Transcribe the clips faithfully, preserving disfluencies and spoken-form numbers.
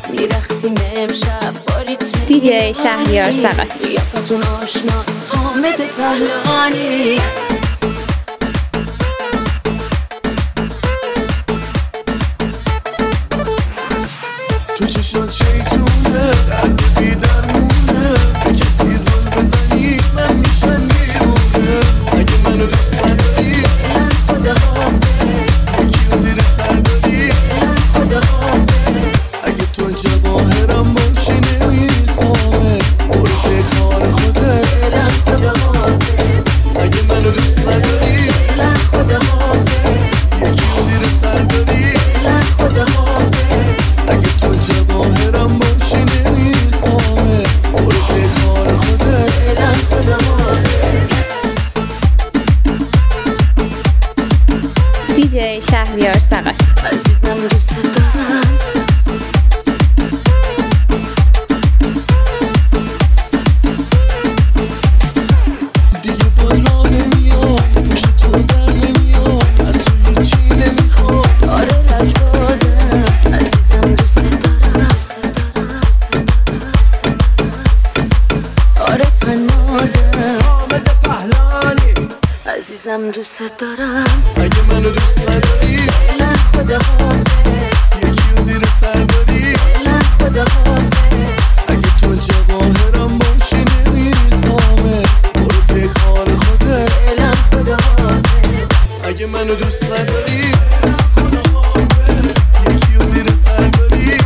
میرخسیم امشب با ریتم دی جی شهریار ثقفی. قیافتون آشناس حامد پهلوانی. تو چشات شیطونه درد بیدر مونه، به کسی زل بزنی من میشم بیرونه. اگه منو دوست داری من خدا حافظ، یکی زیر سر داری من خدا حافظ. اگه تو جواهرم باشی نمیخوامه، برو به کار خودت. من خدا حافظ، اگه منو دوست داری من خدا حافظ، یکی زیر سر داری من خدا حافظ. اگه تو جواهرم باشی نمیخوامه، برو به کار خودت. من خدا حافظ. دی جی شهریار ثقفی. عزیزم دوست دارم، دیگه بالا نمیام، پشت تو در نمیام، از تو هیچی نمیخوام. آره لجبازم. عزیزم دوست دارم، آره تنازم. حامد پهلوانی. عزیزم دوست دارم، اگه منو دوست داری من خدا حافظ، یکی زیر سر داری من خدا حافظ. اگه تو جواهرم باشی نمیخوامه، برو به کار خودت. من خدا حافظ، اگه منو دوست داری یکی زیر سر داری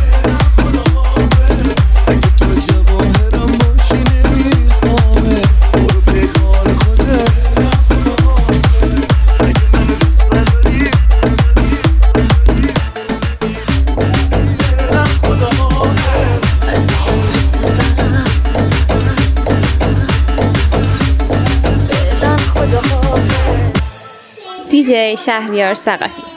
اگه تو جواهرم باشی نمیخوامه، برو به کار خودت. اگه منو دوست داری خدا حافظ. عزیزم دوست دارم، من خدا حافظ. دی جی شهریار ثقفی.